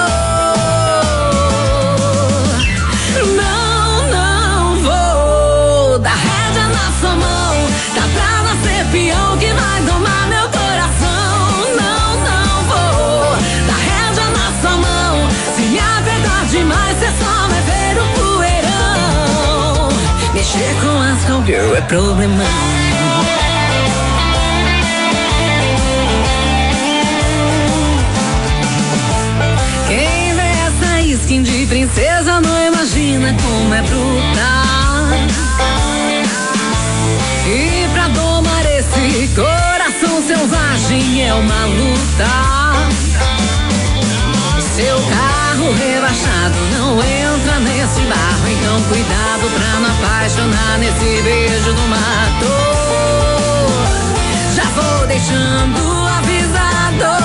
Não vou dar rédea na sua mão. Tá pra nascer peão que vai domar meu coração. Não vou dar rédea na sua mão. Se me apertar demais, cê só vai ver o poeirão. Mexer com as cowgirl é problemão. Quem vê essa skin de princesa não imagina como é brutal. E pra domar esse coração selvagem é uma luta. Seu carro rebaixado não entra nesse barro, então cuidado pra não apaixonar nesse beijo do mato. Já vou deixando avisado.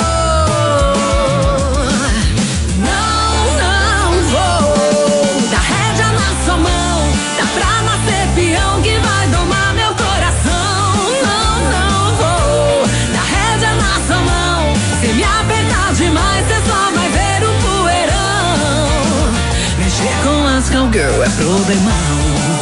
Não vou dar rédea na sua mão. Dá pra nascer peão que vai domar meu coração. Não vou dar rédea na sua mão. Se me apertar demais, cê só vai ver o poeirão. Mexer com as cowgirl é problemão.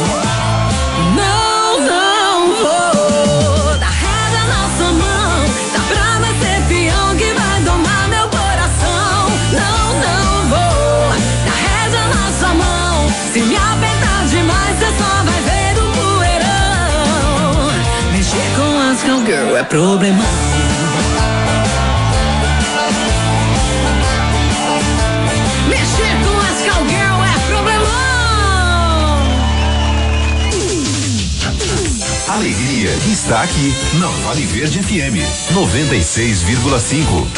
Não vou dar rédea na sua mão. Dá pra nascer peão que vai domar meu coração. Não vou dar rédea na sua mão. Se me apertar demais, cê só vai ver o poeirão. Mexer com as cowgirl é problemão. Mexer com as cowgirl Alegria está aqui na Vale Verde FM 96,5.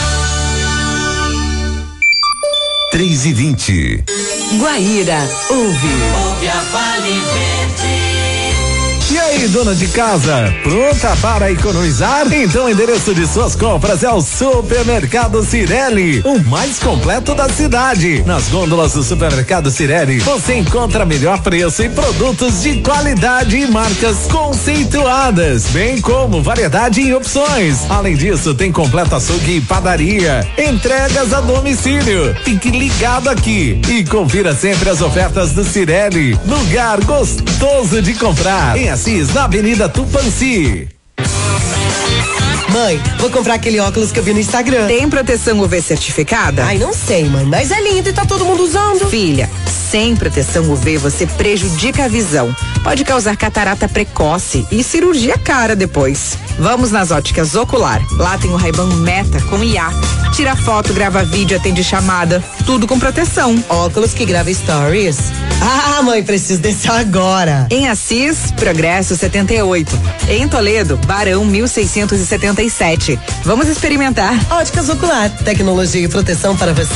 3:20. Guaíra, Ouve a Vale Verde. E aí, dona de casa, pronta para economizar? Então o endereço de suas compras é o Supermercado Cirelli, o mais completo da cidade. Nas gôndolas do Supermercado Cirelli, você encontra melhor preço e produtos de qualidade e marcas conceituadas, bem como variedade e opções. Além disso, tem completo açougue e padaria, entregas a domicílio. Fique ligado aqui e confira sempre as ofertas do Cirelli, lugar gostoso de comprar. Em Assis, na Avenida Tupanci. Mãe, vou comprar aquele óculos que eu vi no Instagram. Tem proteção UV certificada? Ai, não sei, mãe, mas é lindo e tá todo mundo usando. Filha, sem proteção UV você prejudica a visão. Pode causar catarata precoce e cirurgia cara depois. Vamos nas óticas Ocular. Lá tem o Ray-Ban Meta com IA. Tira foto, grava vídeo, atende chamada. Tudo com proteção. Óculos que grava stories? Ah, mãe, preciso desse agora. Em Assis, Progresso 78. Em Toledo, Barão 1677. Vamos experimentar. Óticas Ocular, tecnologia e proteção para você.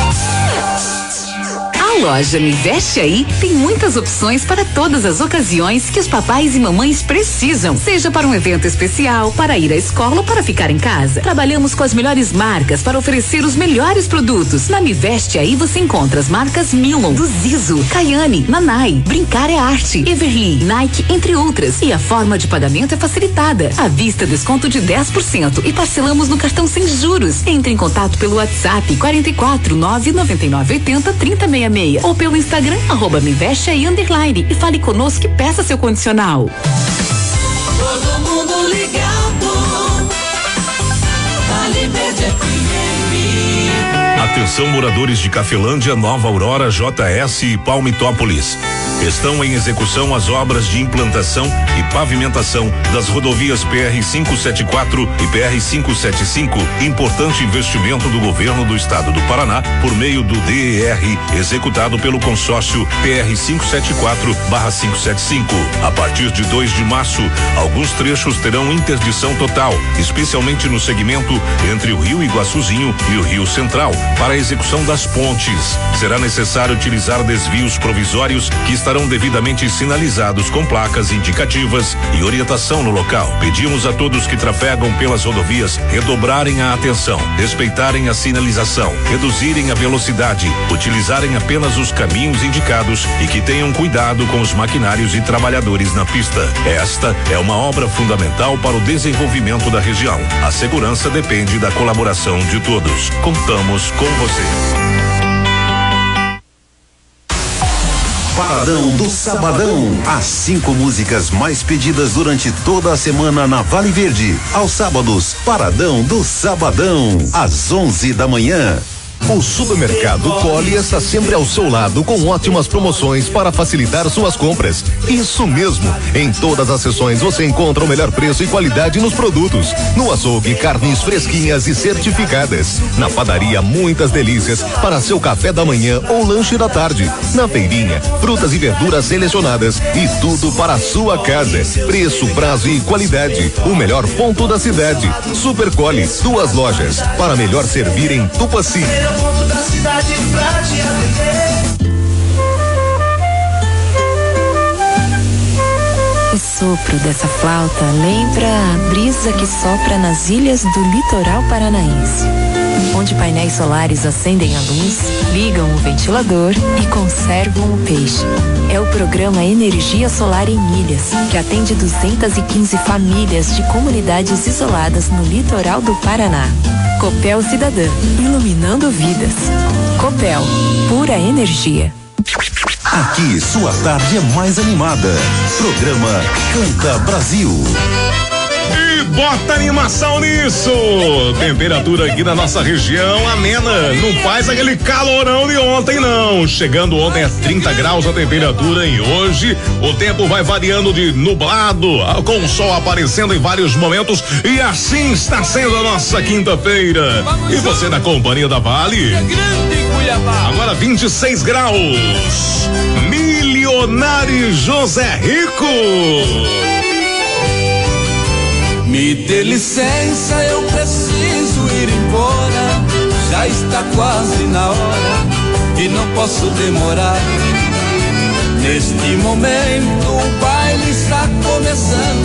A loja Me Veste Aí tem muitas opções para todas as ocasiões que os papais e mamães precisam, seja para um evento especial, para ir à escola ou para ficar em casa. Trabalhamos com as melhores marcas para oferecer os melhores produtos. Na Me Veste Aí você encontra as marcas Milon, do Zizo, Kayane, Nanai, Brincar é Arte, Everly, Nike, entre outras. E a forma de pagamento é facilitada. À vista, desconto de 10% e parcelamos no cartão sem juros. Entre em contato pelo WhatsApp 44 999 80 3066 ou pelo Instagram @mevesteaí_ e fale conosco e peça seu condicional. Todo mundo ligado. Vale Verde FM. Atenção, moradores de Cafelândia, Nova Aurora, JS e Palmitópolis. Estão em execução as obras de implantação e pavimentação das rodovias PR-574 e PR-575, importante investimento do governo do estado do Paraná por meio do DER, executado pelo consórcio PR-574/575. A partir de 2 de março, alguns trechos terão interdição total, especialmente no segmento entre o Rio Iguaçuzinho e o Rio Central. Para a execução das pontes, será necessário utilizar desvios provisórios que estarão devidamente sinalizados com placas indicativas e orientação no local. Pedimos a todos que trafegam pelas rodovias redobrarem a atenção, respeitarem a sinalização, reduzirem a velocidade, utilizarem apenas os caminhos indicados e que tenham cuidado com os maquinários e trabalhadores na pista. Esta é uma obra fundamental para o desenvolvimento da região. A segurança depende da colaboração de todos. Contamos com você. Paradão do Sabadão. As 5 músicas mais pedidas durante toda a semana na Vale Verde. Aos sábados, Paradão do Sabadão, às 11 da manhã. O Supermercado Colli está sempre ao seu lado com ótimas promoções para facilitar suas compras. Isso mesmo, em todas as seções você encontra o melhor preço e qualidade nos produtos. No açougue, carnes fresquinhas e certificadas. Na padaria, muitas delícias para seu café da manhã ou lanche da tarde. Na feirinha, frutas e verduras selecionadas e tudo para a sua casa. Preço, prazo e qualidade. O melhor ponto da cidade. Super Colli, 2 lojas para melhor servir em Tupaci. Ponto da cidade pra te atender. O sopro dessa flauta lembra a brisa que sopra nas ilhas do litoral paranaense, onde painéis solares acendem a luz, ligam o ventilador e conservam o peixe. É o programa Energia Solar em Ilhas, que atende 215 famílias de comunidades isoladas no litoral do Paraná. Copel Cidadã, iluminando vidas. Copel, pura energia. Aqui sua tarde é mais animada. Programa Canta Brasil. E bota animação nisso! Temperatura aqui na nossa região amena, não faz aquele calorão de ontem não. Chegando ontem a 30 graus a temperatura e hoje o tempo vai variando de nublado, com o sol aparecendo em vários momentos e assim está sendo a nossa quinta-feira. E você na companhia da Vale? Agora 26 graus. Milionário José Rico. Dê licença, eu preciso ir embora. Já está quase na hora e não posso demorar. Neste momento o baile está começando.